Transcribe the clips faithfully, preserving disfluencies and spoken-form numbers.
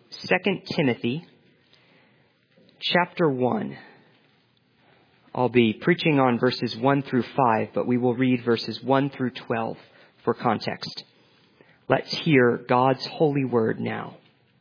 Second Timothy chapter one. I'll be preaching on verses one through five, but we will read verses one through twelve for context. Let's hear God's holy word now.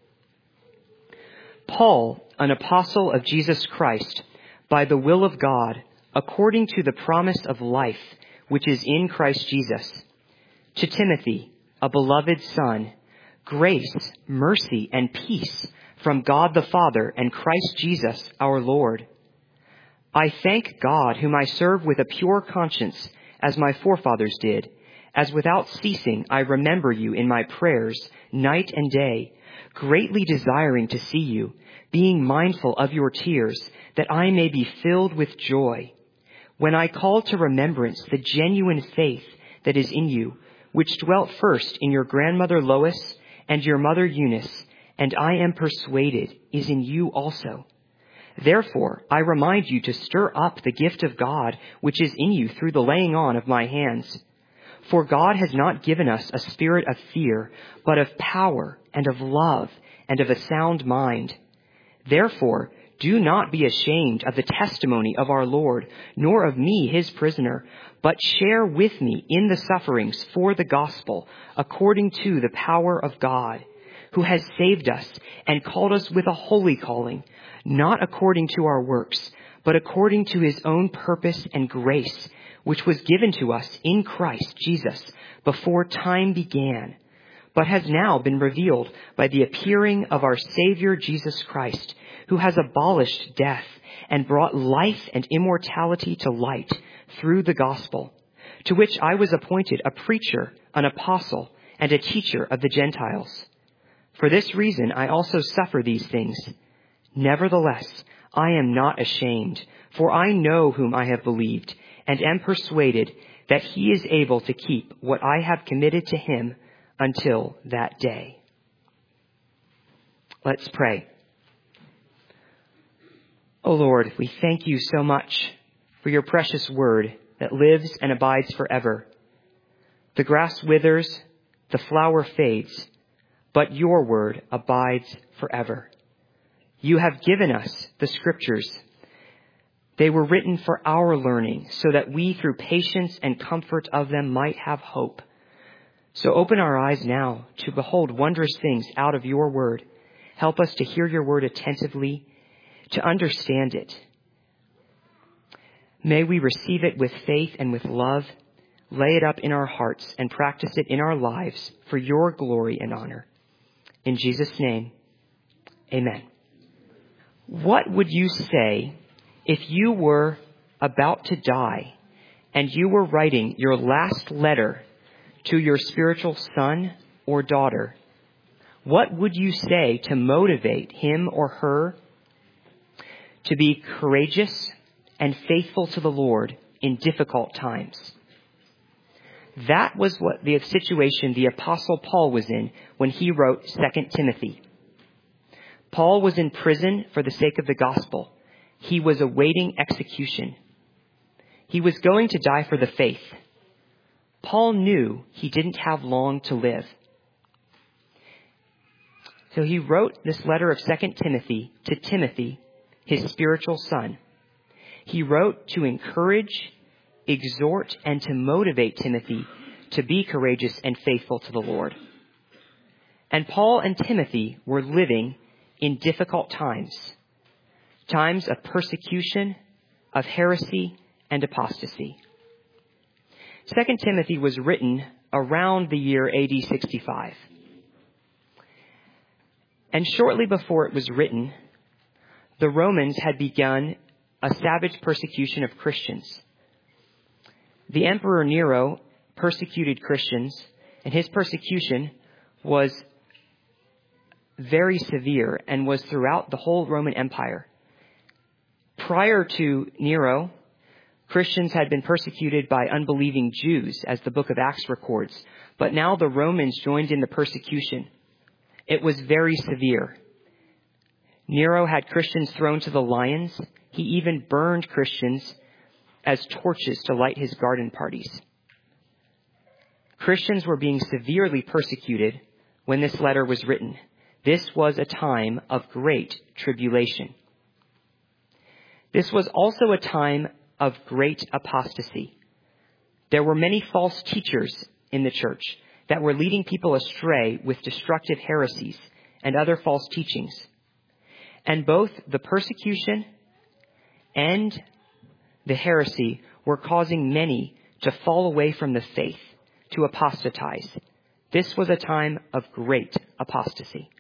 Paul, an apostle of Jesus Christ, by the will of God, according to the promise of life, which is in Christ Jesus, to Timothy, a beloved son, grace, mercy, and peace from God the Father and Christ Jesus our Lord. I thank God, whom I serve with a pure conscience, as my forefathers did, as without ceasing I remember you in my prayers, night and day, greatly desiring to see you, being mindful of your tears, that I may be filled with joy. When I call to remembrance the genuine faith that is in you, which dwelt first in your grandmother Lois and your mother Eunice, and I am persuaded is in you also. Therefore, I remind you to stir up the gift of God which is in you through the laying on of my hands. For God has not given us a spirit of fear, but of power and of love and of a sound mind. Therefore, do not be ashamed of the testimony of our Lord, nor of me, his prisoner, but share with me in the sufferings for the gospel, according to the power of God, who has saved us and called us with a holy calling, not according to our works, but according to his own purpose and grace, which was given to us in Christ Jesus before time began, but has now been revealed by the appearing of our Savior Jesus Christ, who has abolished death and brought life and immortality to light through the gospel, to which I was appointed a preacher, an apostle, and a teacher of the Gentiles. For this reason I also suffer these things. Nevertheless, I am not ashamed, for I know whom I have believed, and am persuaded that he is able to keep what I have committed to him until that day. Let's pray. O Lord, we thank you so much for your precious word that lives and abides forever. The grass withers, the flower fades, but your word abides forever. You have given us the scriptures. They were written for our learning, so that we, through patience and comfort of them, might have hope. So open our eyes now to behold wondrous things out of your word. Help us to hear your word attentively, to understand it. May we receive it with faith and with love, lay it up in our hearts, and practice it in our lives for your glory and honor. In Jesus' name, amen. What would you say if you were about to die and you were writing your last letter to your spiritual son or daughter? What would you say to motivate him or her to be courageous and faithful to the Lord in difficult times? That was what the situation the Apostle Paul was in when he wrote Second Timothy. Paul was in prison for the sake of the gospel. He was awaiting execution. He was going to die for the faith. Paul knew he didn't have long to live. So he wrote this letter of Second Timothy to Timothy, his spiritual son. He wrote to encourage, exhort, and to motivate Timothy to be courageous and faithful to the Lord. And Paul and Timothy were living in difficult times, times of persecution, of heresy, and apostasy. Second Timothy was written around the year A D sixty-five. And shortly before it was written, the Romans had begun a savage persecution of Christians. The Emperor Nero persecuted Christians, and his persecution was very severe and was throughout the whole Roman Empire. Prior to Nero, Christians had been persecuted by unbelieving Jews, as the book of Acts records. But now the Romans joined in the persecution. It was very severe. Nero had Christians thrown to the lions. He even burned Christians as torches to light his garden parties. Christians were being severely persecuted when this letter was written. this was a time of great tribulation. This was also a time of great apostasy. There were many false teachers in the church that were leading people astray with destructive heresies and other false teachings. And both the persecution and the heresy were causing many to fall away from the faith, to apostatize. This was a time of great apostasy.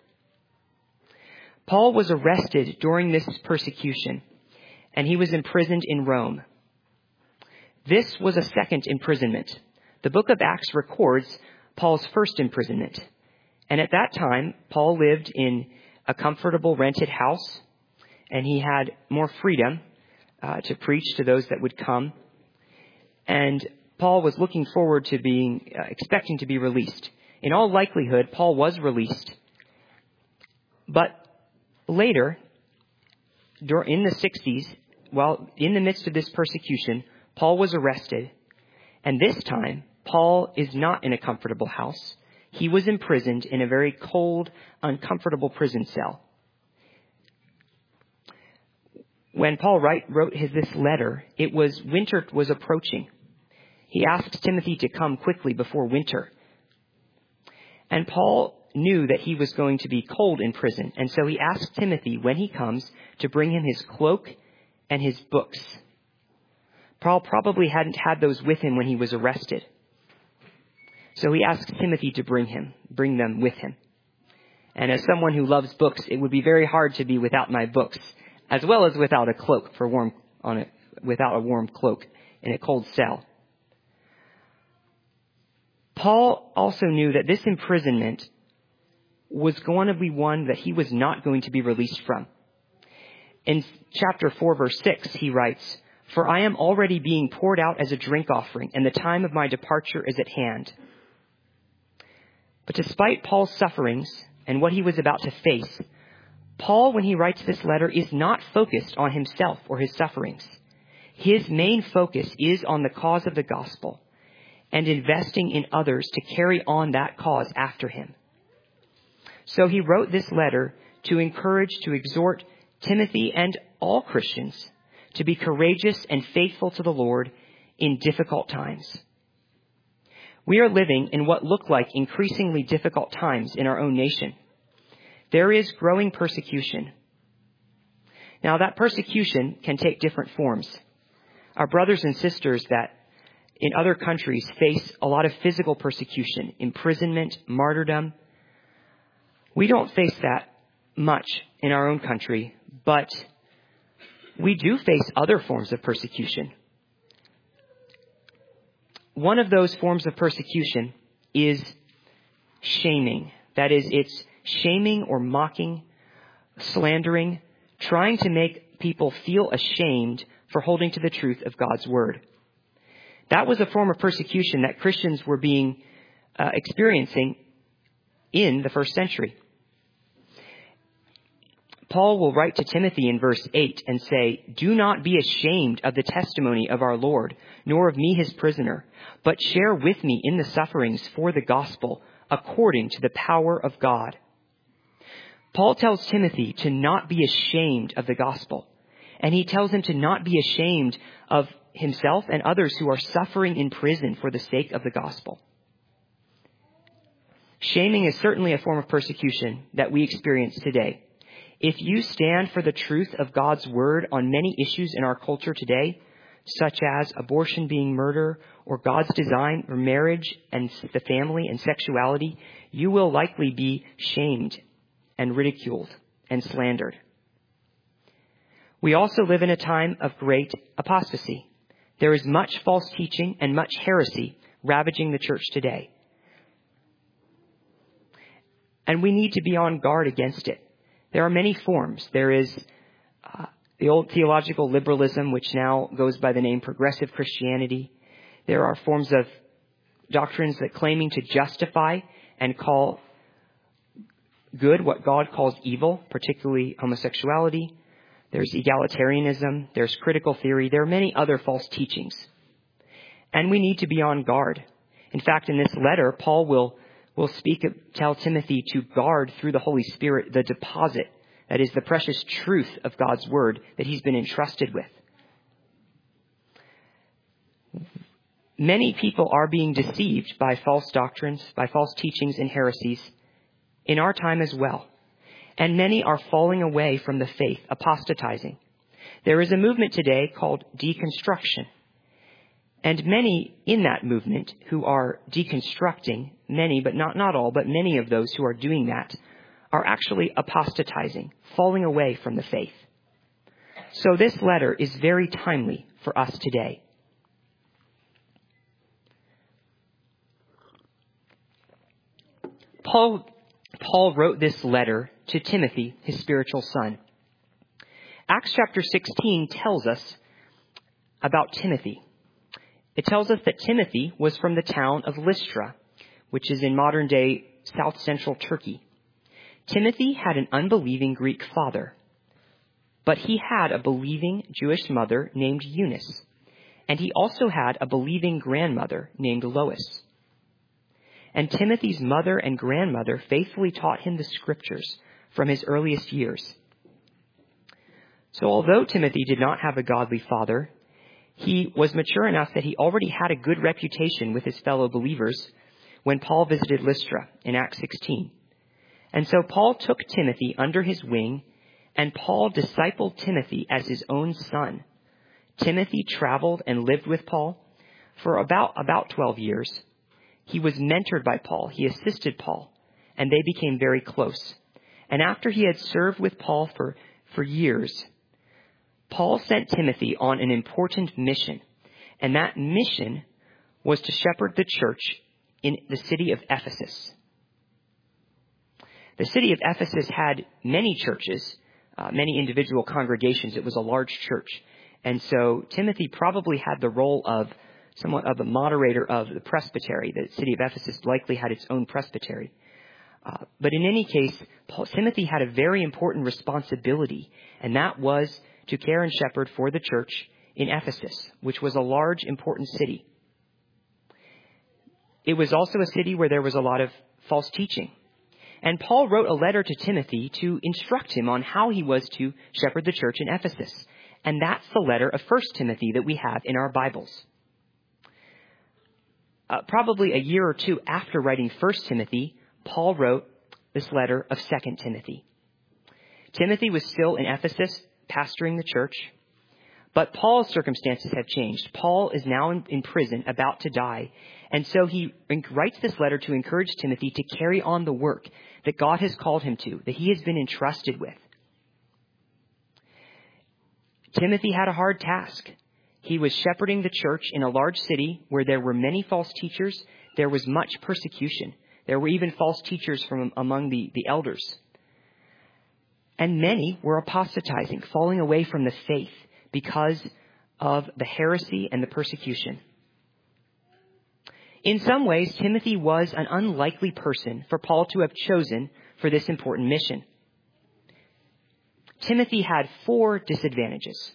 Paul was arrested during this persecution, and he was imprisoned in Rome. This was a second imprisonment. The book of Acts records Paul's first imprisonment. And at that time, Paul lived in a comfortable rented house, and he had more freedom uh, to preach to those that would come. And Paul was looking forward to being, uh, expecting to be released. In all likelihood, Paul was released. But later, in the sixties, while in the midst of this persecution, Paul was arrested. And this time, Paul is not in a comfortable house. He was imprisoned in a very cold, uncomfortable prison cell. When Paul write, wrote his, this letter, it was winter was approaching. He asked Timothy to come quickly before winter. And Paul knew that he was going to be cold in prison. And so he asked Timothy, when he comes, to bring him his cloak and his books. Paul probably hadn't had those with him when he was arrested. So he asked Timothy to bring him, bring them with him. And as someone who loves books, it would be very hard to be without my books, as well as without a cloak for warm on it, without a warm cloak in a cold cell. Paul also knew that this imprisonment was going to be one that he was not going to be released from. In chapter four, verse six, he writes, "For I am already being poured out as a drink offering, and the time of my departure is at hand." But despite Paul's sufferings and what he was about to face, Paul, when he writes this letter, is not focused on himself or his sufferings. His main focus is on the cause of the gospel and investing in others to carry on that cause after him. So he wrote this letter to encourage, to exhort Timothy and all Christians to be courageous and faithful to the Lord in difficult times. We are living in what look like increasingly difficult times in our own nation. There is growing persecution. Now, that persecution can take different forms. Our brothers and sisters that in other countries face a lot of physical persecution, imprisonment, martyrdom. We don't face that much in our own country, but we do face other forms of persecution. One of those forms of persecution is shaming. That is, it's shaming or mocking, slandering, trying to make people feel ashamed for holding to the truth of God's word. That was a form of persecution that Christians were being uh, experiencing in the first century. Paul will write to Timothy in verse eight and say, "Do not be ashamed of the testimony of our Lord, nor of me his prisoner, but share with me in the sufferings for the gospel, according to the power of God." Paul tells Timothy to not be ashamed of the gospel. And he tells him to not be ashamed of himself and others who are suffering in prison for the sake of the gospel. Shaming is certainly a form of persecution that we experience today. If you stand for the truth of God's word on many issues in our culture today, such as abortion being murder or God's design for marriage and the family and sexuality, you will likely be shamed and ridiculed and slandered. We also live in a time of great apostasy. There is much false teaching and much heresy ravaging the church today. And we need to be on guard against it. There are many forms. There is uh, the old theological liberalism, which now goes by the name progressive Christianity. There are forms of doctrines that claiming to justify and call good what God calls evil, particularly homosexuality. There's egalitarianism. There's critical theory. There are many other false teachings. And we need to be on guard. In fact, in this letter, Paul will, will speak, tell Timothy to guard through the Holy Spirit the deposit, that is the precious truth of God's word that he's been entrusted with. Many people are being deceived by false doctrines, by false teachings and heresies in our time as well. And many are falling away from the faith, apostatizing. There is a movement today called deconstruction. And many in that movement who are deconstructing, many, but not, not all, but many of those who are doing that are actually apostatizing, falling away from the faith. So this letter is very timely for us today. Paul, Paul wrote this letter to Timothy, his spiritual son. Acts chapter sixteen tells us about Timothy. It tells us that Timothy was from the town of Lystra, which is in modern-day south-central Turkey. Timothy had an unbelieving Greek father, but he had a believing Jewish mother named Eunice, and he also had a believing grandmother named Lois. And Timothy's mother and grandmother faithfully taught him the scriptures from his earliest years. So although Timothy did not have a godly father, he was mature enough that he already had a good reputation with his fellow believers when Paul visited Lystra in Acts sixteen. And so Paul took Timothy under his wing, and Paul discipled Timothy as his own son. Timothy traveled and lived with Paul for about, about twelve years. He was mentored by Paul. He assisted Paul, and they became very close. And after he had served with Paul for, for years, Paul sent Timothy on an important mission, and that mission was to shepherd the church in the city of Ephesus. The city of Ephesus had many churches, uh, many individual congregations. It was a large church. And so Timothy probably had the role of somewhat of a moderator of the presbytery. The city of Ephesus likely had its own presbytery. Uh, but in any case, Paul, Timothy had a very important responsibility, and that was to care and shepherd for the church in Ephesus, which was a large, important city. It was also a city where there was a lot of false teaching. And Paul wrote a letter to Timothy to instruct him on how he was to shepherd the church in Ephesus. And that's the letter of First Timothy that we have in our Bibles. Uh, probably a year or two after writing First Timothy, Paul wrote this letter of Second Timothy. Timothy was still in Ephesus, pastoring the church, but Paul's circumstances have changed. Paul is now in, in prison, about to die, and so he writes this letter to encourage Timothy to carry on the work that God has called him to, that he has been entrusted with. Timothy had a hard task. He was shepherding the church in a large city where there were many false teachers. There was much persecution. There were even false teachers from among the, the elders. And many were apostatizing, falling away from the faith because of the heresy and the persecution. In some ways, Timothy was an unlikely person for Paul to have chosen for this important mission. Timothy had four disadvantages.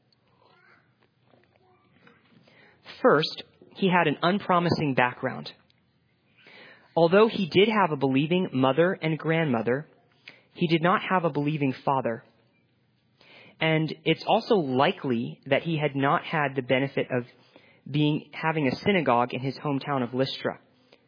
First, he had an unpromising background. Although he did have a believing mother and grandmother, he did not have a believing father. And it's also likely that he had not had the benefit of being having a synagogue in his hometown of Lystra.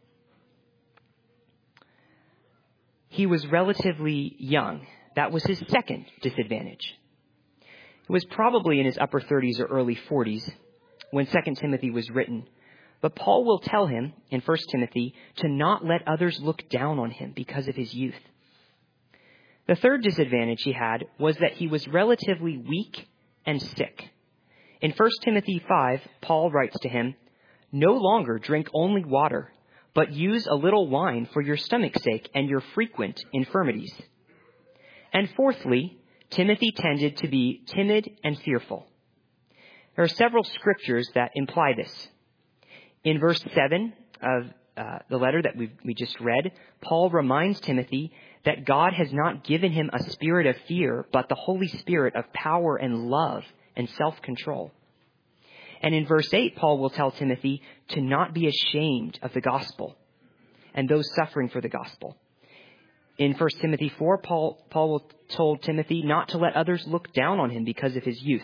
He was relatively young. That was his second disadvantage. He was probably in his upper thirties or early forties when Second Timothy was written. But Paul will tell him in First Timothy to not let others look down on him because of his youth. The third disadvantage he had was that he was relatively weak and sick. In First Timothy five, Paul writes to him, "No longer drink only water, but use a little wine for your stomach's sake and your frequent infirmities." And fourthly, Timothy tended to be timid and fearful. There are several scriptures that imply this. In verse seven of uh, the letter that we we just read, Paul reminds Timothy that God has not given him a spirit of fear, but the Holy Spirit of power and love and self-control. And in verse eight, Paul will tell Timothy to not be ashamed of the gospel. and those suffering for the gospel. In First Timothy four, Paul, Paul told Timothy not to let others look down on him because of his youth.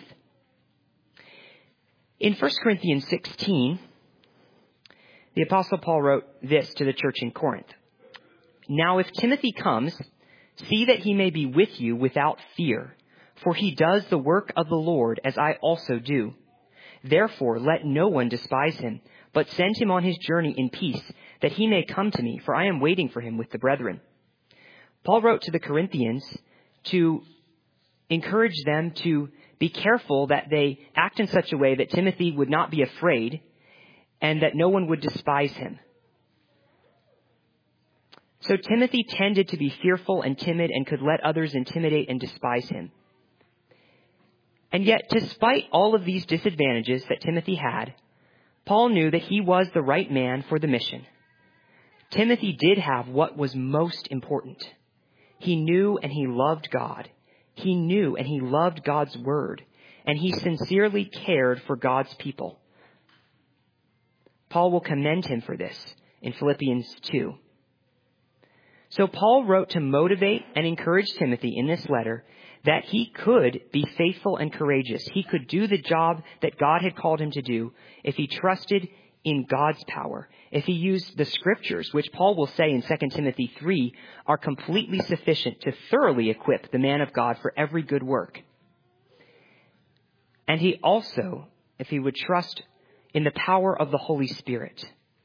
In First Corinthians sixteen, the Apostle Paul wrote this to the church in Corinth. Now if Timothy comes, see that he may be with you without fear, for he does the work of the Lord as I also do. Therefore let no one despise him, but send him on his journey in peace, that he may come to me, for I am waiting for him with the brethren. Paul wrote to the Corinthians to encourage them to be careful that they act in such a way that Timothy would not be afraid and that no one would despise him. So Timothy tended to be fearful and timid and could let others intimidate and despise him. And yet, despite all of these disadvantages that Timothy had, Paul knew that he was the right man for the mission. Timothy did have what was most important. He knew and he loved God. He knew and he loved God's word, and he sincerely cared for God's people. Paul will commend him for this in Philippians two. So Paul wrote to motivate and encourage Timothy in this letter that he could be faithful and courageous. He could do the job that God had called him to do if he trusted in God's power, if he used the scriptures, which Paul will say in Second Timothy three are completely sufficient to thoroughly equip the man of God for every good work. And he also, if he would trust in the power of the Holy Spirit.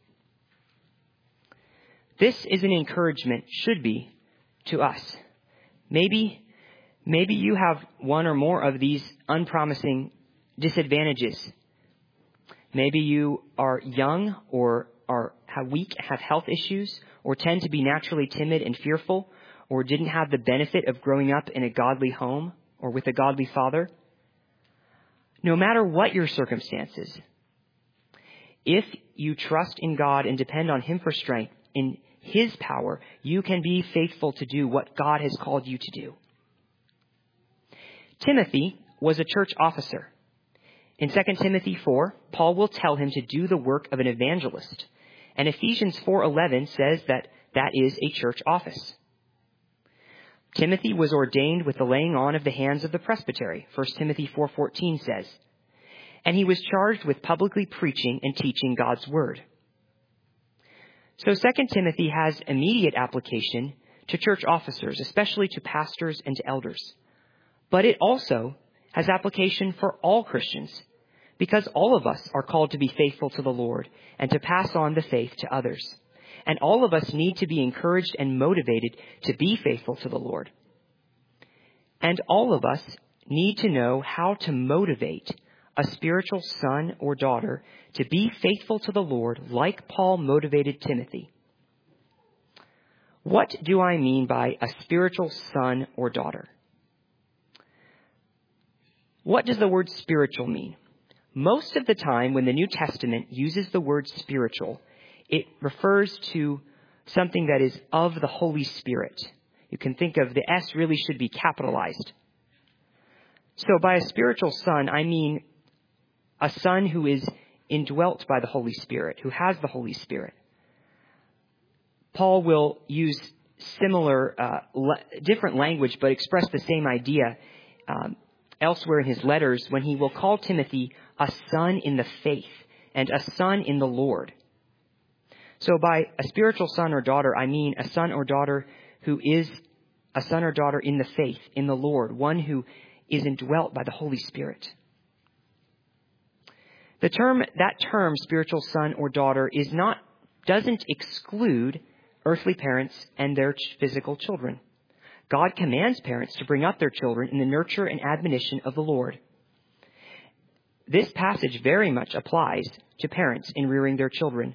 This is an encouragement, should be, to us. Maybe, maybe you have one or more of these unpromising disadvantages. Maybe you are young or are weak, have health issues, or tend to be naturally timid and fearful, or didn't have the benefit of growing up in a godly home or with a godly father. No matter what your circumstances, if you trust in God and depend on him for strength, in his power, you can be faithful to do what God has called you to do. Timothy was a church officer. In Second Timothy four, Paul will tell him to do the work of an evangelist. And Ephesians four eleven says that that is a church office. Timothy was ordained with the laying on of the hands of the presbytery, First Timothy four fourteen says. And he was charged with publicly preaching and teaching God's word. So Second Timothy has immediate application to church officers, especially to pastors and to elders. But it also has application for all Christians, because all of us are called to be faithful to the Lord and to pass on the faith to others. And all of us need to be encouraged and motivated to be faithful to the Lord. And all of us need to know how to motivate a spiritual son or daughter to be faithful to the Lord like Paul motivated Timothy. What do I mean by a spiritual son or daughter? What does the word spiritual mean? Most of the time when the New Testament uses the word spiritual, it refers to something that is of the Holy Spirit. You can think of the S really should be capitalized. So by a spiritual son, I mean a son who is indwelt by the Holy Spirit, who has the Holy Spirit. Paul will use similar, uh, le- different language, but express the same idea um, elsewhere in his letters when he will call Timothy a son in the faith and a son in the Lord. So by a spiritual son or daughter, I mean a son or daughter who is a son or daughter in the faith, in the Lord, one who is indwelt by the Holy Spirit. The term, that term, spiritual son or daughter, is not, doesn't exclude earthly parents and their physical children. God commands parents to bring up their children in the nurture and admonition of the Lord. This passage very much applies to parents in rearing their children.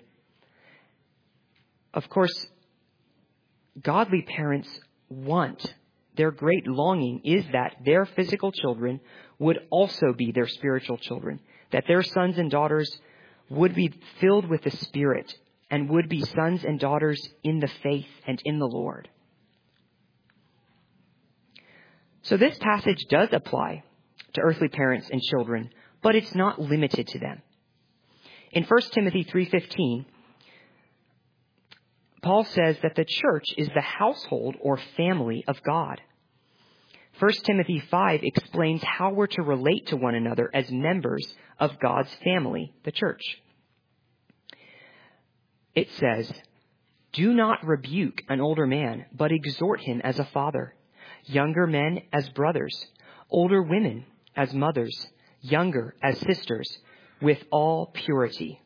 Of course, godly parents want, their great longing is that their physical children would also be their spiritual children, that their sons and daughters would be filled with the Spirit and would be sons and daughters in the faith and in the Lord. So this passage does apply to earthly parents and children, but it's not limited to them. In First Timothy three fifteen, Paul says that the church is the household or family of God. First Timothy five explains how we're to relate to one another as members of God's family, the church. It says, "Do not rebuke an older man, but exhort him as a father, younger men as brothers, older women as mothers, younger as sisters, with all purity."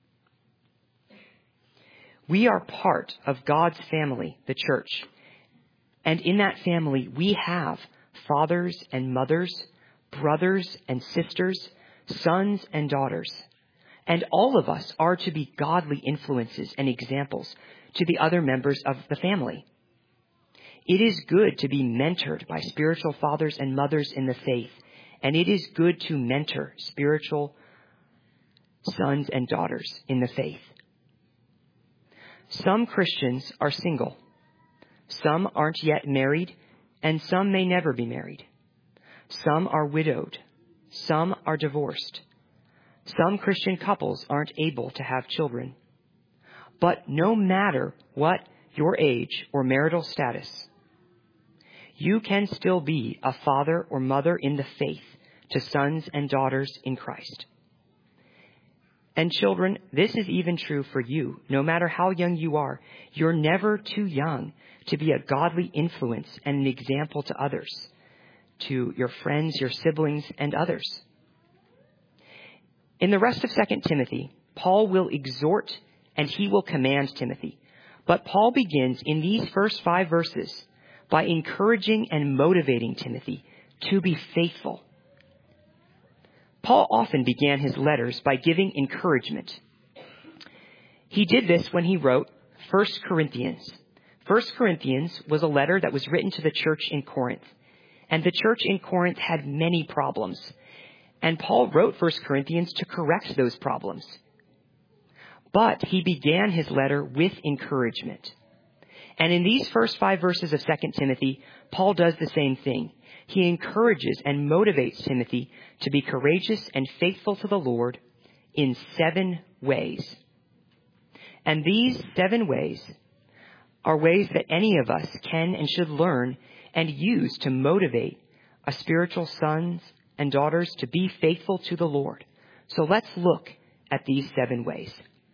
We are part of God's family, the church. And in that family, we have fathers and mothers, brothers and sisters, sons and daughters. And all of us are to be godly influences and examples to the other members of the family. It is good to be mentored by spiritual fathers and mothers in the faith, and it is good to mentor spiritual sons and daughters in the faith. Some Christians are single. Some aren't yet married, and some may never be married. Some are widowed. Some are divorced. Some Christian couples aren't able to have children. But no matter what your age or marital status, you can still be a father or mother in the faith to sons and daughters in Christ. And children, this is even true for you. No matter how young you are, you're never too young to be a godly influence and an example to others, to your friends, your siblings, and others. In the rest of Second Timothy, Paul will exhort and he will command Timothy. But Paul begins in these first five verses by encouraging and motivating Timothy to be faithful. Paul often began his letters by giving encouragement. He did this when he wrote First Corinthians. First Corinthians was a letter that was written to the church in Corinth. And the church in Corinth had many problems. And Paul wrote First Corinthians to correct those problems. But he began his letter with encouragement. And in these first five verses of Second Timothy, Paul does the same thing. He encourages and motivates Timothy to be courageous and faithful to the Lord in seven ways. And these seven ways are ways that any of us can and should learn and use to motivate a spiritual sons and daughters to be faithful to the Lord. So let's look at these seven ways.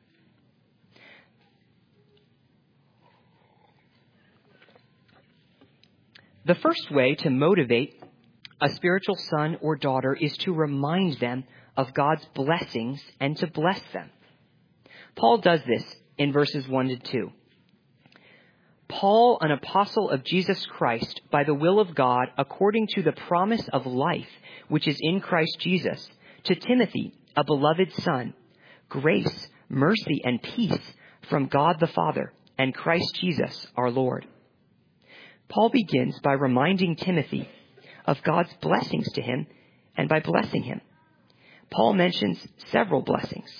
The first way to motivate a spiritual son or daughter is to remind them of God's blessings and to bless them. Paul does this in verses one to two. Paul, an apostle of Jesus Christ, by the will of God, according to the promise of life, which is in Christ Jesus, to Timothy, a beloved son, grace, mercy, and peace from God the Father and Christ Jesus our Lord. Paul begins by reminding Timothy of God's blessings to him and by blessing him. Paul mentions several blessings.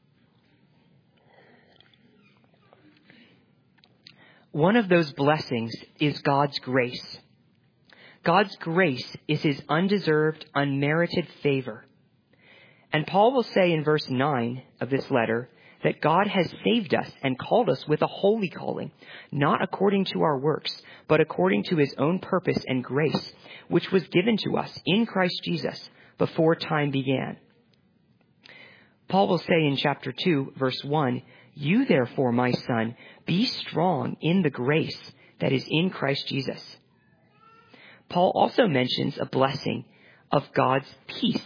One of those blessings is God's grace. God's grace is his undeserved, unmerited favor. And Paul will say in verse nine of this letter that God has saved us and called us with a holy calling, not according to our works, but according to his own purpose and grace, which was given to us in Christ Jesus before time began. Paul will say in chapter two, verse one, "You therefore, my son, be strong in the grace that is in Christ Jesus." Paul also mentions a blessing of God's peace.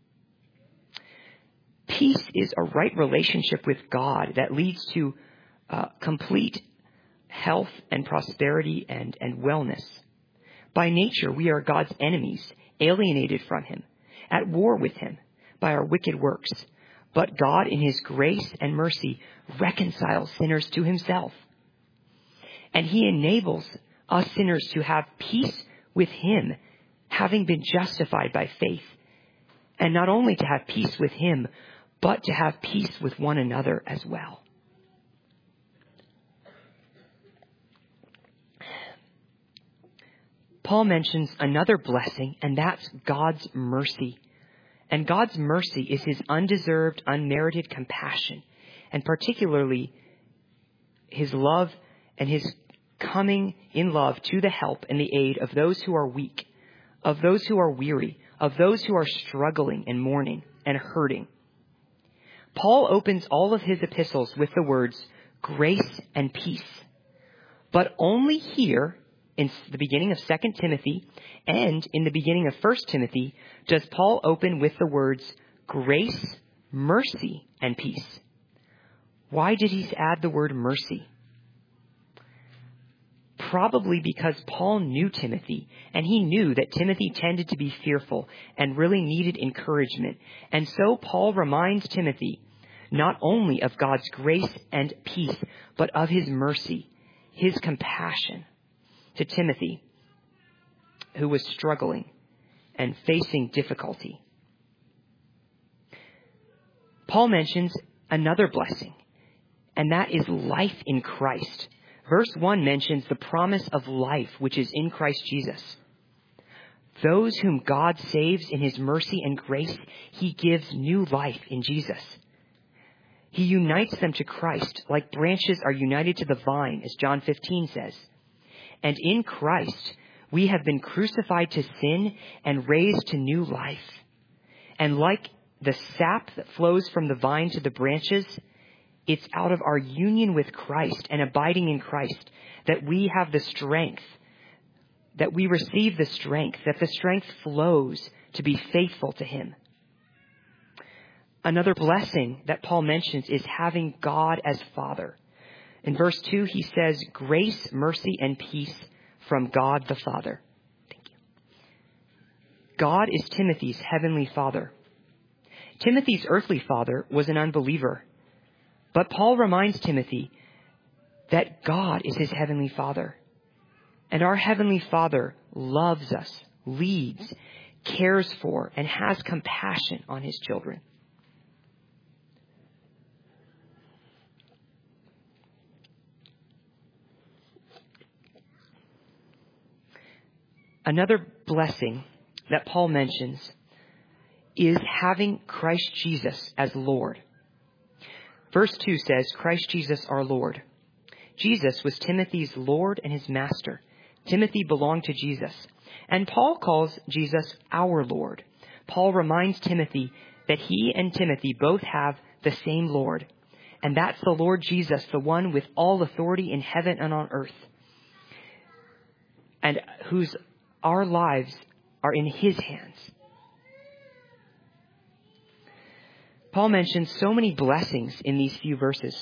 Peace is a right relationship with God that leads to uh, complete health and prosperity and, and wellness. By nature, we are God's enemies, alienated from him, at war with him by our wicked works. But God, in his grace and mercy, reconciles sinners to himself. And he enables us sinners to have peace with him, having been justified by faith. And not only to have peace with him, but to have peace with one another as well. Paul mentions another blessing, and that's God's mercy. And God's mercy is his undeserved, unmerited compassion, and particularly his love and his coming in love to the help and the aid of those who are weak, of those who are weary, of those who are struggling and mourning and hurting. Paul opens all of his epistles with the words grace and peace. But only here in the beginning of Second Timothy and in the beginning of First Timothy does Paul open with the words grace, mercy, and peace. Why did he add the word mercy? Probably because Paul knew Timothy, and he knew that Timothy tended to be fearful and really needed encouragement. And so Paul reminds Timothy not only of God's grace and peace, but of his mercy, his compassion to Timothy, who was struggling and facing difficulty. Paul mentions another blessing, and that is life in Christ. Verse one mentions the promise of life, which is in Christ Jesus. Those whom God saves in his mercy and grace, he gives new life in Jesus. He unites them to Christ like branches are united to the vine, as John fifteen says. And in Christ, we have been crucified to sin and raised to new life. And like the sap that flows from the vine to the branches, it's out of our union with Christ and abiding in Christ that we have the strength, that we receive the strength, that the strength flows to be faithful to him. Another blessing that Paul mentions is having God as Father. In verse two, he says, grace, mercy, and peace from God the Father. Thank you. God is Timothy's heavenly father. Timothy's earthly father was an unbeliever. But Paul reminds Timothy that God is his heavenly Father. And our heavenly Father loves us, leads, cares for, and has compassion on his children. Another blessing that Paul mentions is having Christ Jesus as Lord. Verse two says, Christ Jesus our Lord. Jesus was Timothy's Lord and his master. Timothy belonged to Jesus. And Paul calls Jesus our Lord. Paul reminds Timothy that he and Timothy both have the same Lord. And that's the Lord Jesus, the one with all authority in heaven and on earth. And whose our lives are in his hands. Paul mentions so many blessings in these few verses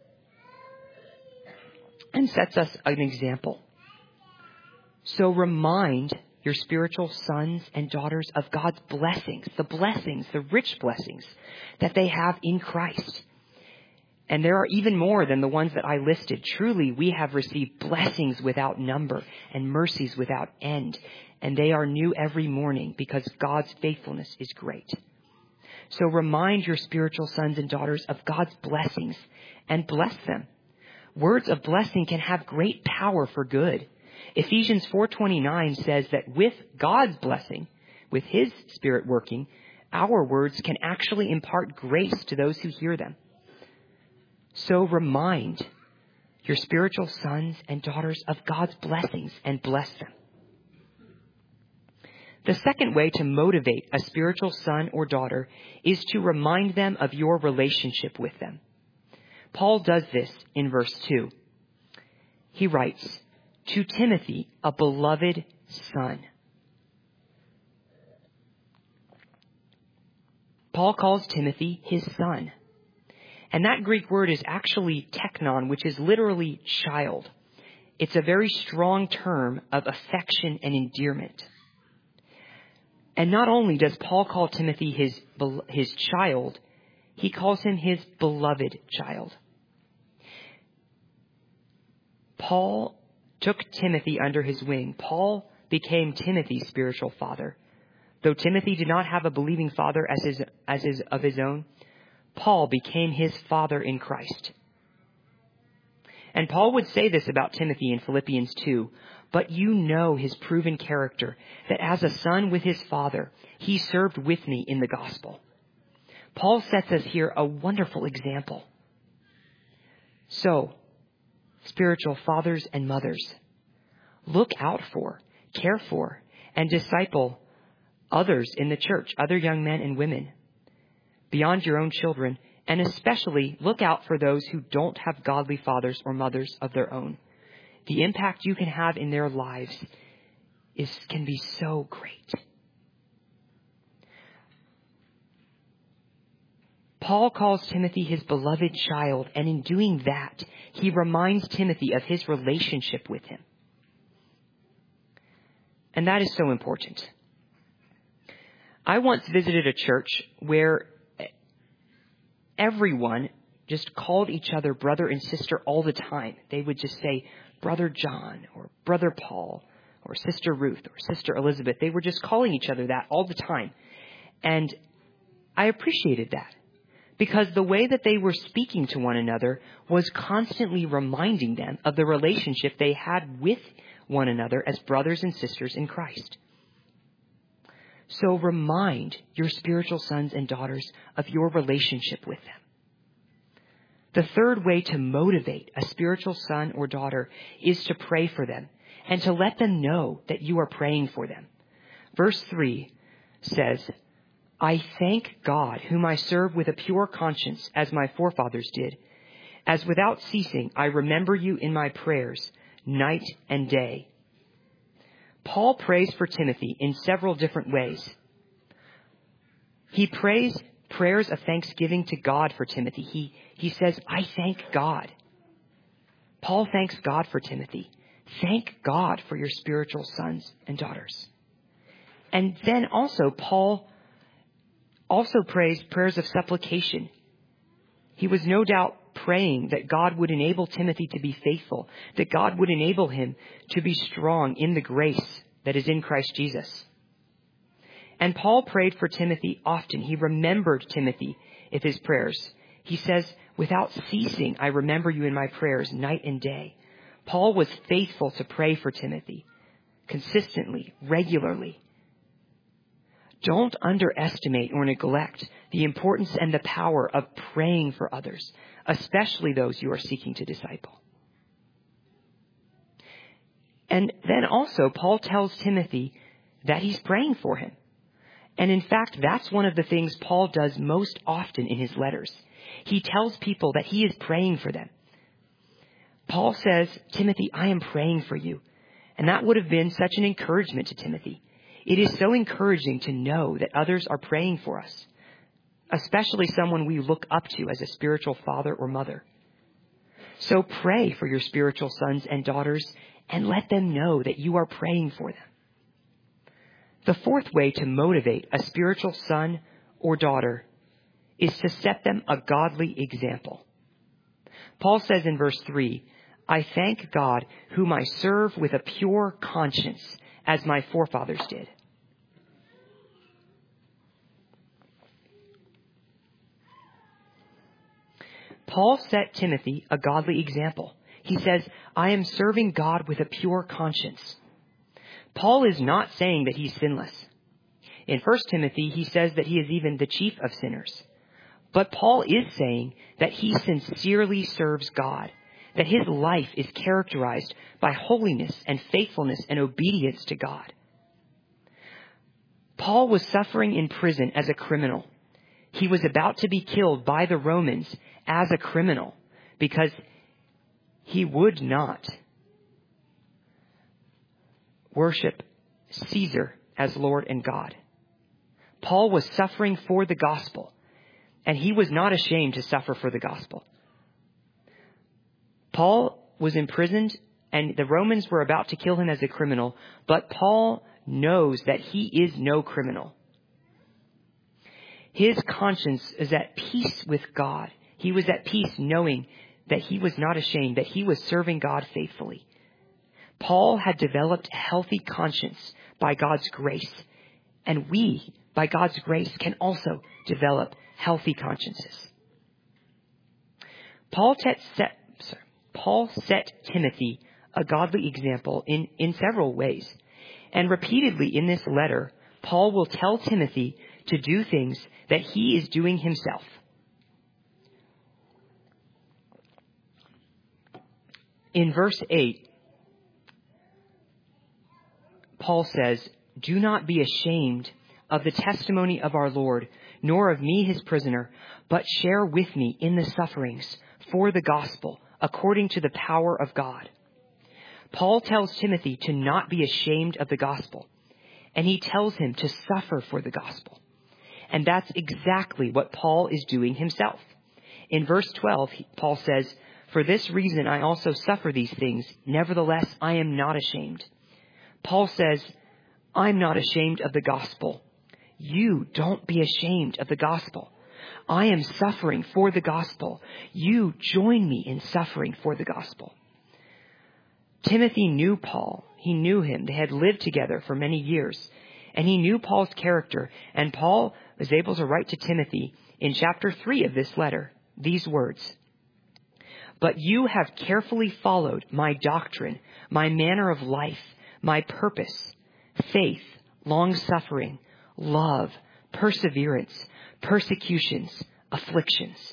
and sets us an example. So remind your spiritual sons and daughters of God's blessings, the blessings, the rich blessings that they have in Christ. And there are even more than the ones that I listed. Truly, we have received blessings without number and mercies without end. And they are new every morning because God's faithfulness is great. So remind your spiritual sons and daughters of God's blessings and bless them. Words of blessing can have great power for good. Ephesians four twenty-nine says that with God's blessing, with his Spirit working, our words can actually impart grace to those who hear them. So remind your spiritual sons and daughters of God's blessings and bless them. The second way to motivate a spiritual son or daughter is to remind them of your relationship with them. Paul does this in verse two. He writes, to Timothy, a beloved son. Paul calls Timothy his son. And that Greek word is actually teknon, which is literally child. It's a very strong term of affection and endearment. And not only does Paul call Timothy his, his child, he calls him his beloved child. Paul took Timothy under his wing. Paul became Timothy's spiritual father. Though Timothy did not have a believing father as his, as his, of his own, Paul became his father in Christ. And Paul would say this about Timothy in Philippians two. But you know his proven character, that as a son with his father, he served with me in the gospel. Paul sets us here a wonderful example. So, spiritual fathers and mothers. Look out for, care for, and disciple others in the church, other young men and women, beyond your own children, and especially look out for those who don't have godly fathers or mothers of their own. The impact you can have in their lives is can be so great. Paul calls Timothy his beloved child, and in doing that, he reminds Timothy of his relationship with him. And that is so important. I once visited a church where everyone just called each other brother and sister all the time. They would just say, Brother John, or Brother Paul, or Sister Ruth, or Sister Elizabeth. They were just calling each other that all the time. And I appreciated that, because the way that they were speaking to one another was constantly reminding them of the relationship they had with one another as brothers and sisters in Christ. So remind your spiritual sons and daughters of your relationship with them. The third way to motivate a spiritual son or daughter is to pray for them and to let them know that you are praying for them. Verse three says, I thank God, whom I serve with a pure conscience, as my forefathers did, as without ceasing I remember you in my prayers, night and day. Paul prays for Timothy in several different ways. He prays prayers of thanksgiving to God for Timothy. He, he says, I thank God. Paul thanks God for Timothy. Thank God for your spiritual sons and daughters. And then also, Paul also prays prayers of supplication. He was no doubt praying that God would enable Timothy to be faithful, that God would enable him to be strong in the grace that is in Christ Jesus. And Paul prayed for Timothy often. He remembered Timothy in his prayers. He says, without ceasing, I remember you in my prayers night and day. Paul was faithful to pray for Timothy consistently, regularly. Don't underestimate or neglect the importance and the power of praying for others, especially those you are seeking to disciple. And then also, Paul tells Timothy that he's praying for him. And in fact, that's one of the things Paul does most often in his letters. He tells people that he is praying for them. Paul says, Timothy, I am praying for you. And that would have been such an encouragement to Timothy. It is so encouraging to know that others are praying for us, especially someone we look up to as a spiritual father or mother. So pray for your spiritual sons and daughters and let them know that you are praying for them. The fourth way to motivate a spiritual son or daughter is to set them a godly example. Paul says in verse three, I thank God whom I serve with a pure conscience, as my forefathers did. Paul set Timothy a godly example. He says, I am serving God with a pure conscience. Paul is not saying that he's sinless. In First Timothy, he says that he is even the chief of sinners. But Paul is saying that he sincerely serves God, that his life is characterized by holiness and faithfulness and obedience to God. Paul was suffering in prison as a criminal. He was about to be killed by the Romans as a criminal because he would not worship Caesar as Lord and God. Paul was suffering for the gospel, and he was not ashamed to suffer for the gospel. Paul was imprisoned, and the Romans were about to kill him as a criminal, but Paul knows that he is no criminal. His conscience is at peace with God. He was at peace knowing that he was not ashamed, that he was serving God faithfully. Paul had developed a healthy conscience by God's grace, and we, by God's grace, can also develop healthy consciences. Paul set, set, sorry, Paul set Timothy a godly example in, in several ways. And repeatedly in this letter, Paul will tell Timothy to do things that he is doing himself. In verse eight, Paul says, "Do not be ashamed of the testimony of our Lord, nor of me his prisoner, but share with me in the sufferings for the gospel, according to the power of God." Paul tells Timothy to not be ashamed of the gospel, and he tells him to suffer for the gospel. And that's exactly what Paul is doing himself. In verse twelve, Paul says, "For this reason I also suffer these things. Nevertheless, I am not ashamed." Paul says, "I'm not ashamed of the gospel. You don't be ashamed of the gospel. I am suffering for the gospel. You join me in suffering for the gospel." Timothy knew Paul. He knew him. They had lived together for many years. And he knew Paul's character. And Paul was able to write to Timothy in chapter three of this letter these words: "But you have carefully followed my doctrine, my manner of life, my purpose, faith, long-suffering, love, perseverance, persecutions, afflictions."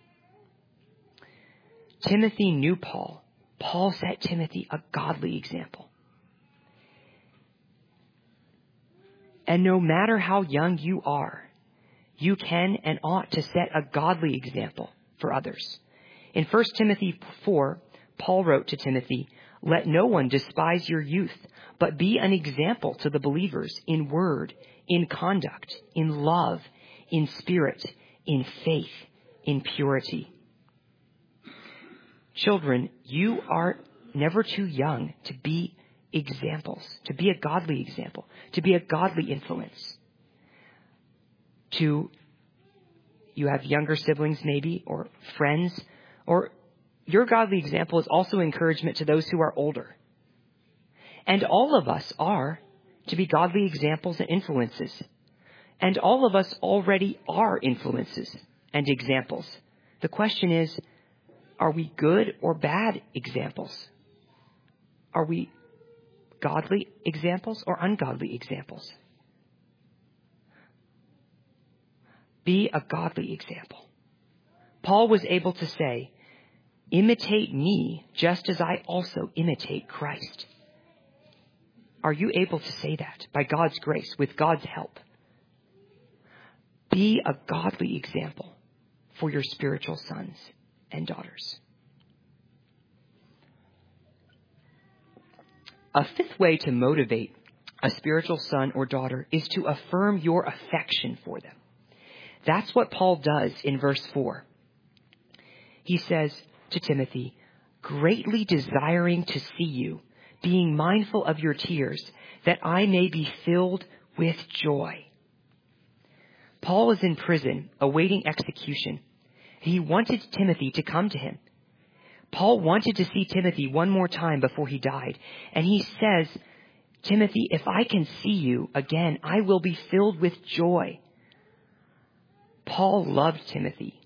Timothy knew Paul. Paul set Timothy a godly example. And no matter how young you are, you can and ought to set a godly example for others. In First Timothy four, Paul wrote to Timothy, "Let no one despise your youth, but be an example to the believers in word, in conduct, in love, in spirit, in faith, in purity." Children, you are never too young to be examples, to be a godly example, to be a godly influence. To, you have younger siblings maybe, or friends, or your godly example is also encouragement to those who are older. And all of us are to be godly examples and influences. And all of us already are influences and examples. The question is, are we good or bad examples? Are we godly examples or ungodly examples? Be a godly example. Paul was able to say, "Imitate me just as I also imitate Christ." Are you able to say that by God's grace, with God's help? Be a godly example for your spiritual sons and daughters. A fifth way to motivate a spiritual son or daughter is to affirm your affection for them. That's what Paul does in verse four. He says to Timothy, "Greatly desiring to see you, being mindful of your tears, that I may be filled with joy." Paul is in prison, awaiting execution. He wanted Timothy to come to him. Paul wanted to see Timothy one more time before he died. And he says, "Timothy, if I can see you again, I will be filled with joy." Paul loved Timothy.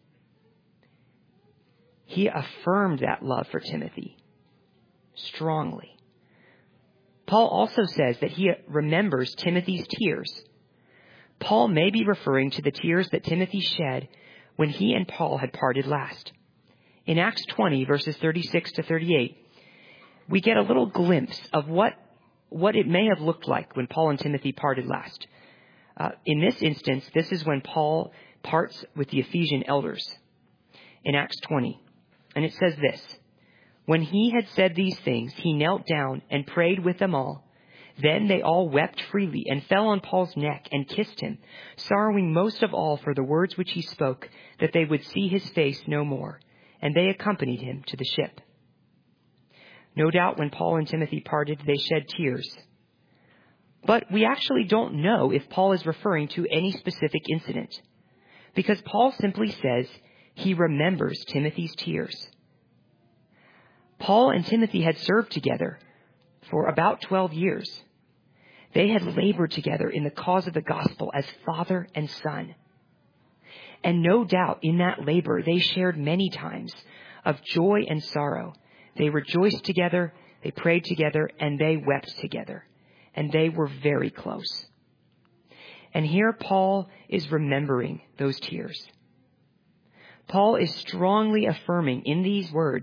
He affirmed that love for Timothy strongly. Paul also says that he remembers Timothy's tears. Paul may be referring to the tears that Timothy shed when he and Paul had parted last. In Acts twenty, verses thirty-six to thirty-eight, we get a little glimpse of what, what it may have looked like when Paul and Timothy parted last. Uh, in this instance, this is when Paul parts with the Ephesian elders in Acts twenty. And it says this: "When he had said these things, he knelt down and prayed with them all. Then they all wept freely and fell on Paul's neck and kissed him, sorrowing most of all for the words which he spoke, that they would see his face no more. And they accompanied him to the ship." No doubt when Paul and Timothy parted, they shed tears. But we actually don't know if Paul is referring to any specific incident, because Paul simply says he remembers Timothy's tears. Paul and Timothy had served together for about twelve years. They had labored together in the cause of the gospel as father and son. And no doubt in that labor, they shared many times of joy and sorrow. They rejoiced together, they prayed together, and they wept together. And they were very close. And here Paul is remembering those tears. Paul is strongly affirming in these words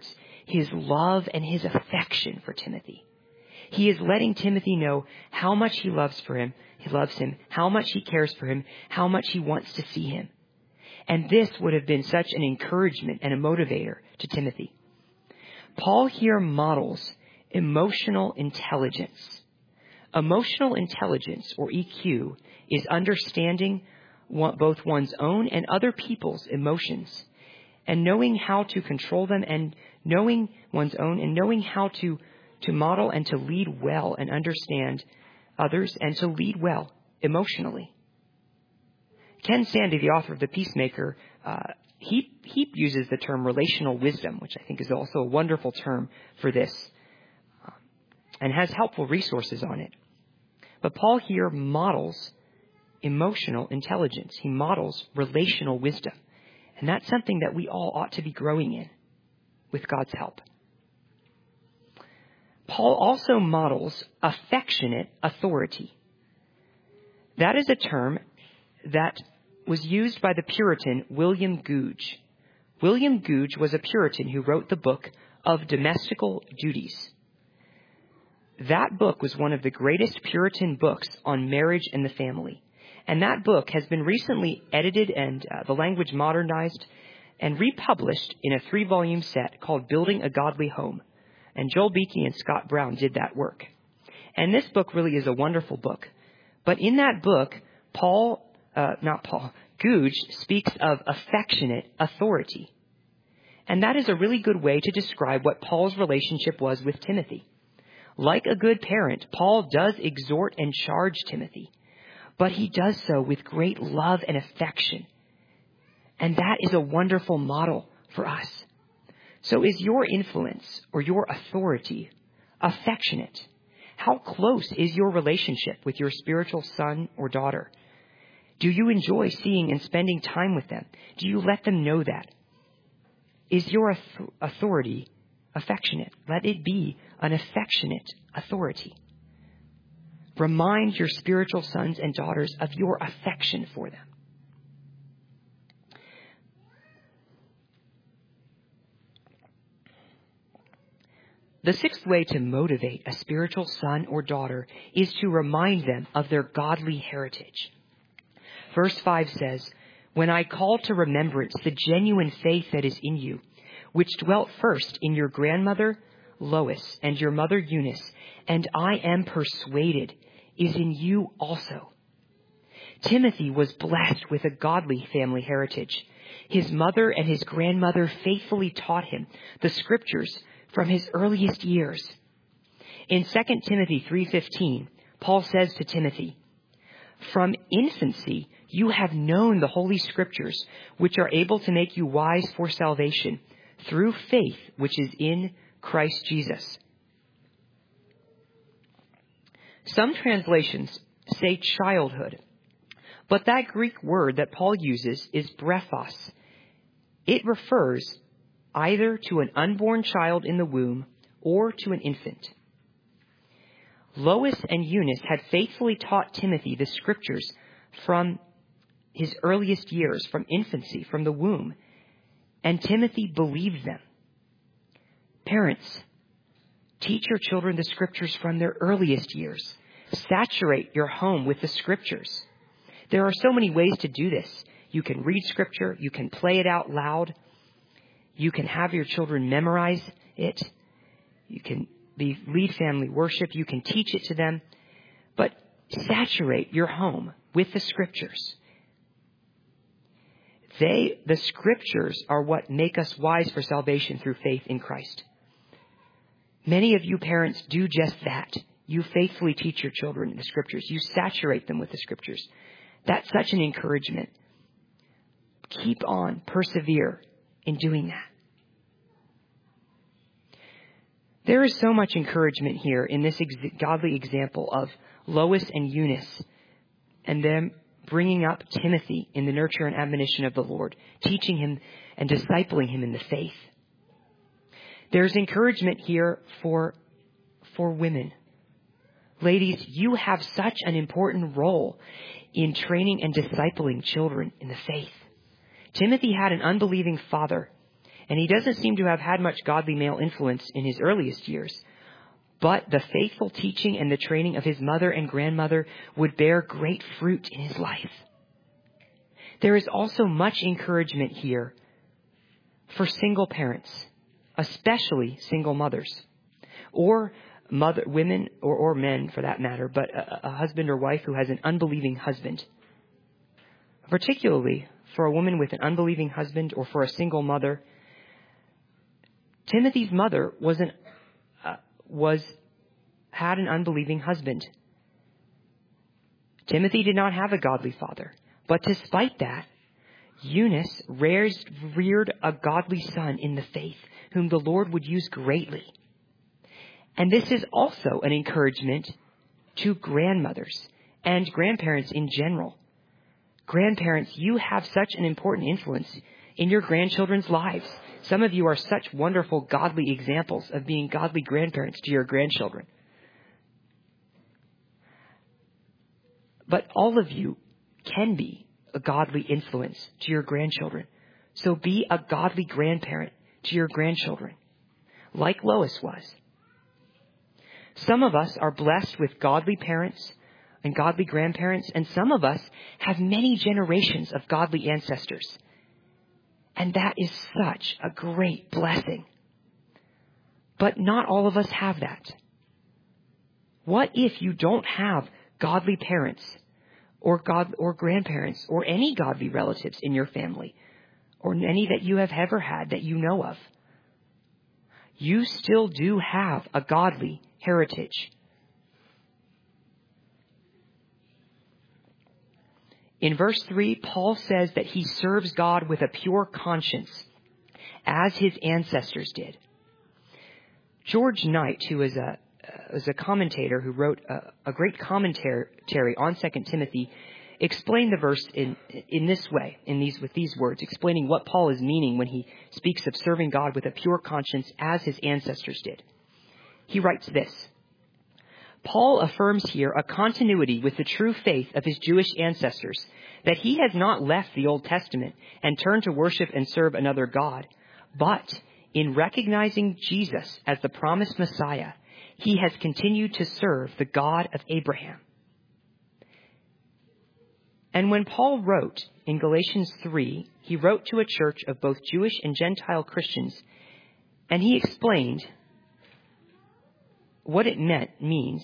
his love and his affection for Timothy. He is letting Timothy know how much he loves for him, he loves him, how much he cares for him, how much he wants to see him. And this would have been such an encouragement and a motivator to Timothy. Paul here models emotional intelligence. Emotional intelligence, or E Q, is understanding both one's own and other people's emotions, and knowing how to control them, and knowing one's own, and knowing how to, to model and to lead well and understand others, and to lead well emotionally. Ken Sande, the author of The Peacemaker, uh, he, he uses the term relational wisdom, which I think is also a wonderful term for this, um, and has helpful resources on it. But Paul here models emotional intelligence. He models relational wisdom. And that's something that we all ought to be growing in with God's help. Paul also models affectionate authority. That is a term that was used by the Puritan William Gouge. William Gouge was a Puritan who wrote the book of Domestical Duties. That book was one of the greatest Puritan books on marriage and the family. And that book has been recently edited and uh, the language modernized and republished in a three-volume set called Building a Godly Home. And Joel Beakey and Scott Brown did that work. And this book really is a wonderful book. But in that book, Paul, uh, not Paul, Gouge speaks of affectionate authority. And that is a really good way to describe what Paul's relationship was with Timothy. Like a good parent, Paul does exhort and charge Timothy, but he does so with great love and affection. And that is a wonderful model for us. So is your influence or your authority affectionate? How close is your relationship with your spiritual son or daughter? Do you enjoy seeing and spending time with them? Do you let them know that? Is your authority affectionate? Let it be an affectionate authority. Remind your spiritual sons and daughters of your affection for them. The sixth way to motivate a spiritual son or daughter is to remind them of their godly heritage. Verse five says, "When I call to remembrance the genuine faith that is in you, which dwelt first in your grandmother Lois and your mother Eunice, and I am persuaded is in you also." Timothy was blessed with a godly family heritage. His mother and his grandmother faithfully taught him the scriptures from his earliest years. In Second Timothy three fifteen, Paul says to Timothy, "From infancy you have known the Holy Scriptures, which are able to make you wise for salvation through faith which is in Christ Jesus." Some translations say childhood, but that Greek word that Paul uses is brephos. It refers either to an unborn child in the womb or to an infant. Lois and Eunice had faithfully taught Timothy the scriptures from his earliest years, from infancy, from the womb, and Timothy believed them. Parents, teach your children the scriptures from their earliest years. Saturate your home with the scriptures. There are so many ways to do this. You can read scripture. You can play it out loud. You can have your children memorize it. You can be lead family worship. You can teach it to them. But saturate your home with the scriptures. They, the scriptures are what make us wise for salvation through faith in Christ. Many of you parents do just that. You faithfully teach your children the scriptures. You saturate them with the scriptures. That's such an encouragement. Keep on, persevere in doing that. There is so much encouragement here in this ex- godly example of Lois and Eunice and them bringing up Timothy in the nurture and admonition of the Lord, teaching him and discipling him in the faith. There's encouragement here for, for women. Ladies, you have such an important role in training and discipling children in the faith. Timothy had an unbelieving father, and he doesn't seem to have had much godly male influence in his earliest years. But the faithful teaching and the training of his mother and grandmother would bear great fruit in his life. There is also much encouragement here for single parents, especially single mothers, or mother, women or, or men for that matter, but a, a husband or wife who has an unbelieving husband. Particularly for a woman with an unbelieving husband or for a single mother. Timothy's mother was an, uh, was, had an unbelieving husband. Timothy did not have a godly father, but despite that, Eunice raised, reared a godly son in the faith, whom the Lord would use greatly. And this is also an encouragement to grandmothers and grandparents in general. Grandparents, you have such an important influence in your grandchildren's lives. Some of you are such wonderful, godly examples of being godly grandparents to your grandchildren. But all of you can be a godly influence to your grandchildren. So be a godly grandparent to your grandchildren, like Lois was. Some of us are blessed with godly parents and godly grandparents, and some of us have many generations of godly ancestors. And that is such a great blessing. But not all of us have that. What if you don't have godly parents or god or grandparents or any godly relatives in your family, or any that you have ever had that you know of? You still do have a godly heritage. In verse three, Paul says that he serves God with a pure conscience, as his ancestors did. George Knight, who is a, is a commentator who wrote a, a great commentary on Second Timothy, explained the verse in, in this way, in these, with these words, explaining what Paul is meaning when he speaks of serving God with a pure conscience as his ancestors did. He writes this: Paul affirms here a continuity with the true faith of his Jewish ancestors, that he has not left the Old Testament and turned to worship and serve another God, but in recognizing Jesus as the promised Messiah, he has continued to serve the God of Abraham. And when Paul wrote in Galatians three, he wrote to a church of both Jewish and Gentile Christians, and he explained what it meant means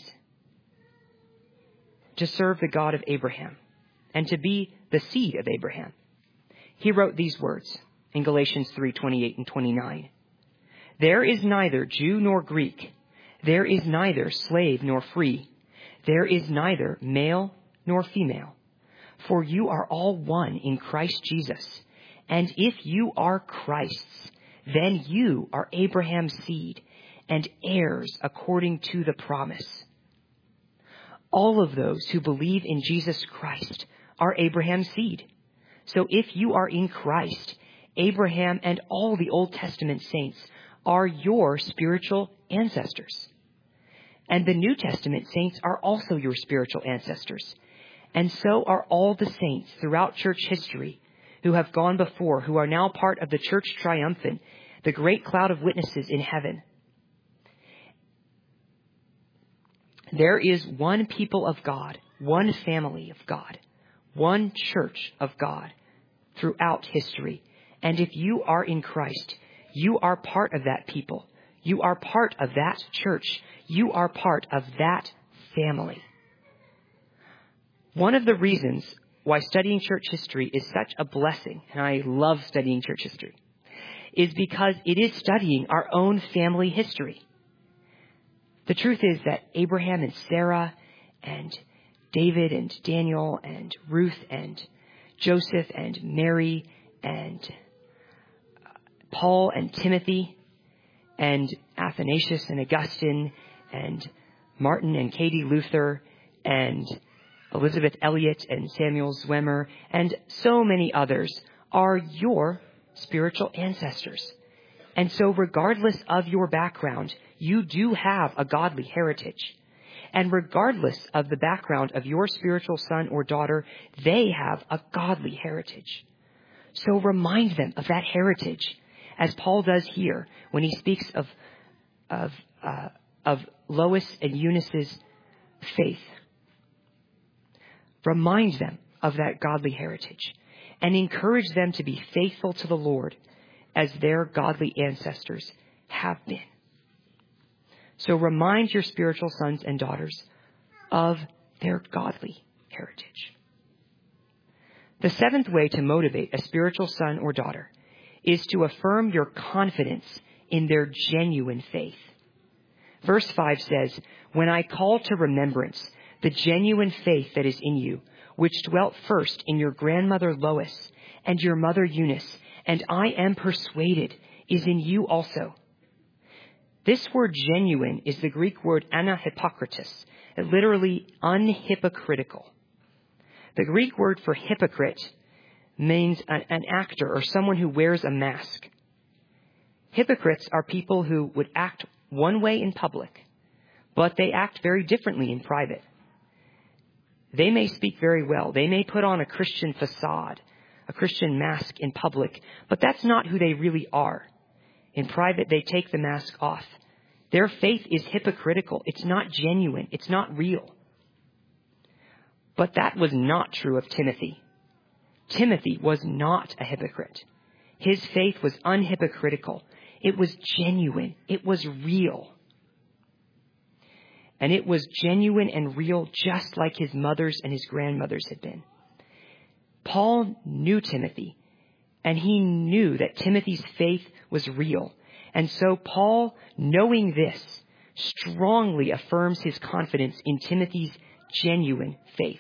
to serve the God of Abraham and to be the seed of Abraham. He wrote these words in Galatians three twenty-eight and twenty-nine. There is neither Jew nor Greek. There is neither slave nor free. There is neither male nor female. For you are all one in Christ Jesus. And if you are Christ's, then you are Abraham's seed and heirs according to the promise. All of those who believe in Jesus Christ are Abraham's seed. So if you are in Christ, Abraham and all the Old Testament saints are your spiritual ancestors. And the New Testament saints are also your spiritual ancestors. And so are all the saints throughout church history who have gone before, who are now part of the church triumphant, the great cloud of witnesses in heaven. There is one people of God, one family of God, one church of God throughout history. And if you are in Christ, you are part of that people. You are part of that church. You are part of that family. One of the reasons why studying church history is such a blessing, and I love studying church history, is because it is studying our own family history. The truth is that Abraham and Sarah and David and Daniel and Ruth and Joseph and Mary and Paul and Timothy and Athanasius and Augustine and Martin and Katie Luther and Elizabeth Elliot and Samuel Zwemer and so many others are your spiritual ancestors. And so regardless of your background, you do have a godly heritage. And regardless of the background of your spiritual son or daughter, they have a godly heritage. So remind them of that heritage as Paul does here when he speaks of, of, uh, of Lois and Eunice's faith. Remind them of that godly heritage and encourage them to be faithful to the Lord as their godly ancestors have been. So remind your spiritual sons and daughters of their godly heritage. The seventh way to motivate a spiritual son or daughter is to affirm your confidence in their genuine faith. Verse five says, "When I call to remembrance the genuine faith that is in you, which dwelt first in your grandmother Lois and your mother Eunice, and I am persuaded is in you also." This word genuine is the Greek word anahypokritos, literally unhypocritical. The Greek word for hypocrite means an, an actor or someone who wears a mask. Hypocrites are people who would act one way in public, but they act very differently in private. They may speak very well. They may put on a Christian facade, a Christian mask in public, but that's not who they really are. In private, they take the mask off. Their faith is hypocritical. It's not genuine. It's not real. But that was not true of Timothy. Timothy was not a hypocrite. His faith was unhypocritical. It was genuine. It was real. And it was genuine and real just like his mother's and his grandmother's had been. Paul knew Timothy, and he knew that Timothy's faith was real. And so Paul, knowing this, strongly affirms his confidence in Timothy's genuine faith.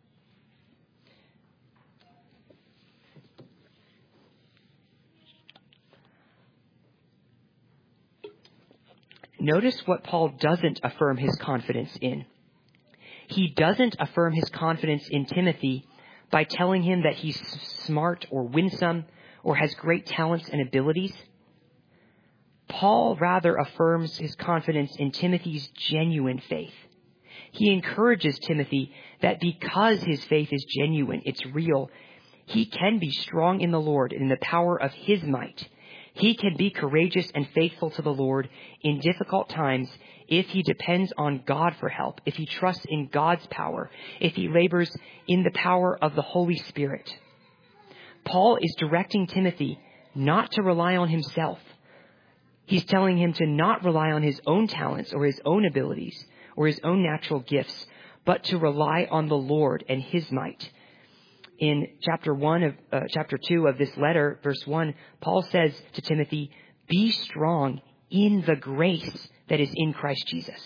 Notice what Paul doesn't affirm his confidence in. He doesn't affirm his confidence in Timothy by telling him that he's smart or winsome or has great talents and abilities. Paul rather affirms his confidence in Timothy's genuine faith. He encourages Timothy that because his faith is genuine, it's real, he can be strong in the Lord and in the power of his might. He can be courageous and faithful to the Lord in difficult times if he depends on God for help, if he trusts in God's power, if he labors in the power of the Holy Spirit. Paul is directing Timothy not to rely on himself. He's telling him to not rely on his own talents or his own abilities or his own natural gifts, but to rely on the Lord and his might. In chapter one of uh, chapter two of this letter, verse one, Paul says to Timothy, "Be strong in the grace that is in Christ Jesus."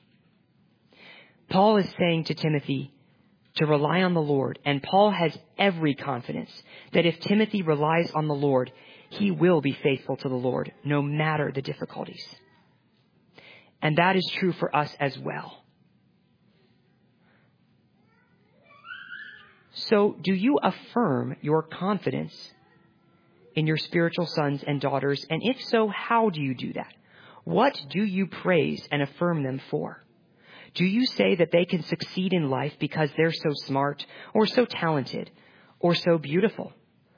Paul is saying to Timothy to rely on the Lord, and Paul has every confidence that if Timothy relies on the Lord, he will be faithful to the Lord, no matter the difficulties. And that is true for us as well. So, do you affirm your confidence in your spiritual sons and daughters? And if so, how do you do that? What do you praise and affirm them for? Do you say that they can succeed in life because they're so smart or so talented or so beautiful?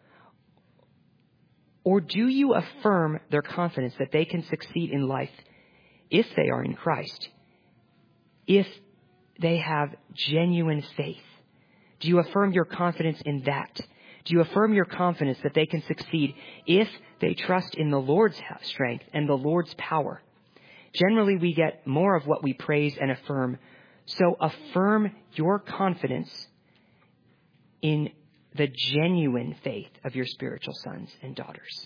Or do you affirm their confidence that they can succeed in life if they are in Christ, if they have genuine faith? Do you affirm your confidence in that? Do you affirm your confidence that they can succeed if they trust in the Lord's strength and the Lord's power? Generally, we get more of what we praise and affirm. So affirm your confidence in the genuine faith of your spiritual sons and daughters.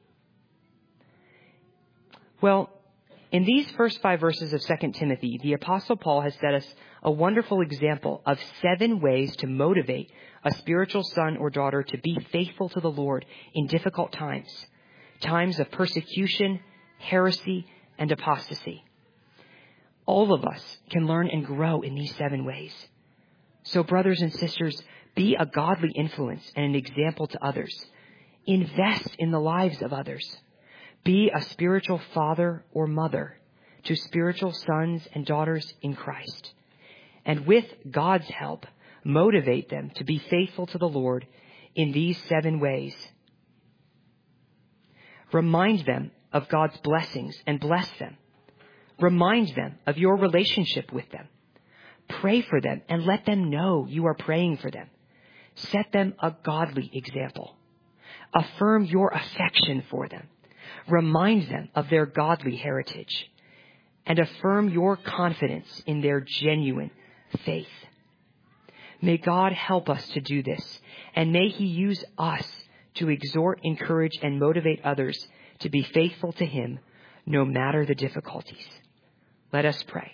Well, in these first five verses of Second Timothy, the Apostle Paul has set us a wonderful example of seven ways to motivate a spiritual son or daughter to be faithful to the Lord in difficult times, times of persecution, heresy, and apostasy. All of us can learn and grow in these seven ways. So, brothers and sisters, be a godly influence and an example to others. Invest in the lives of others. Be a spiritual father or mother to spiritual sons and daughters in Christ. And with God's help, motivate them to be faithful to the Lord in these seven ways. Remind them of God's blessings and bless them. Remind them of your relationship with them. Pray for them and let them know you are praying for them. Set them a godly example. Affirm your affection for them. Remind them of their godly heritage. And affirm your confidence in their genuine faith. May God help us to do this, and may He use us to exhort, encourage, and motivate others to be faithful to Him, no matter the difficulties. Let us pray.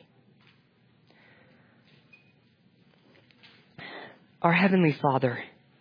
Our Heavenly Father,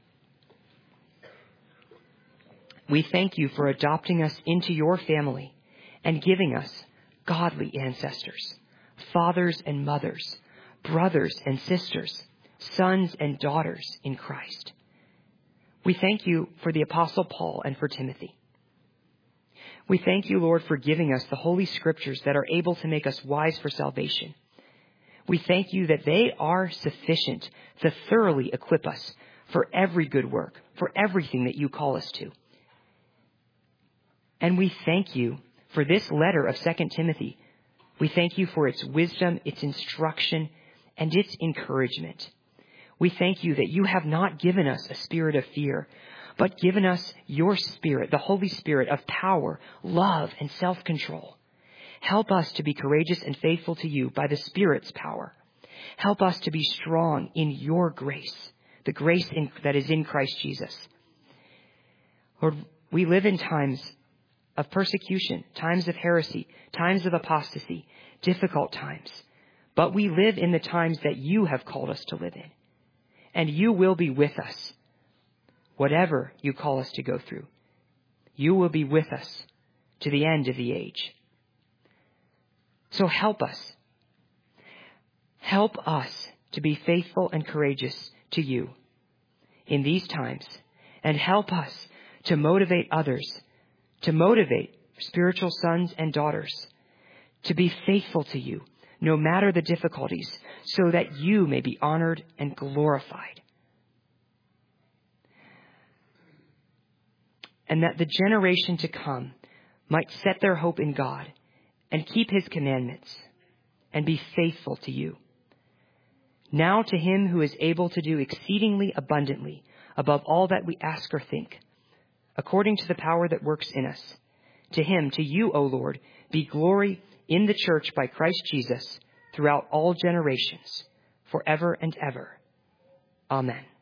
we thank you for adopting us into your family and giving us godly ancestors, fathers and mothers, brothers and sisters, sons and daughters in Christ. We thank you for the Apostle Paul and for Timothy. We thank you, Lord, for giving us the Holy Scriptures that are able to make us wise for salvation. We thank you that they are sufficient to thoroughly equip us for every good work, for everything that you call us to. And we thank you for this letter of Second Timothy. We thank you for its wisdom, its instruction, and its encouragement. We thank you that you have not given us a spirit of fear, but given us your Spirit, the Holy Spirit of power, love, and self-control. Help us to be courageous and faithful to you by the Spirit's power. Help us to be strong in your grace, the grace in, that is in Christ Jesus. Lord, we live in times of persecution, times of heresy, times of apostasy, difficult times. But we live in the times that you have called us to live in. And you will be with us, whatever you call us to go through. You will be with us to the end of the age. So help us. Help us to be faithful and courageous to you in these times. And help us to motivate others, to motivate spiritual sons and daughters to be faithful to you, no matter the difficulties, so that you may be honored and glorified. And that the generation to come might set their hope in God and keep His commandments and be faithful to you. Now to Him who is able to do exceedingly abundantly above all that we ask or think, according to the power that works in us, to Him, to you, O Lord, be glory in the church by Christ Jesus throughout all generations, forever and ever. Amen.